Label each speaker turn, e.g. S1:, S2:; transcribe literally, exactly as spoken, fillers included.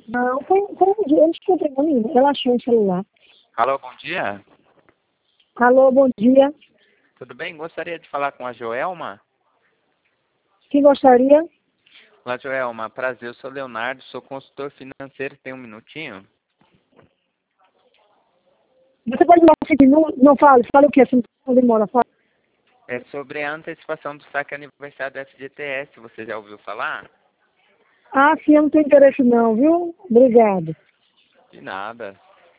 S1: Não, foi, foi um dia, eu não escutei pra mim, ela achou o celular.
S2: Alô, bom dia.
S1: Alô, bom dia.
S2: Tudo bem? Gostaria de falar com a Joelma.
S1: Quem gostaria?
S2: Olá, Joelma. Prazer, eu sou Leonardo, sou consultor financeiro. Tem um minutinho?
S1: Você pode me seguir, não, não fale, fale o que? Assim, não demora, fala.
S2: É sobre a antecipação do saque aniversário do F G T S. Você já ouviu falar?
S1: Ah, sim, eu não tenho interesse não, viu? Obrigado.
S2: De nada.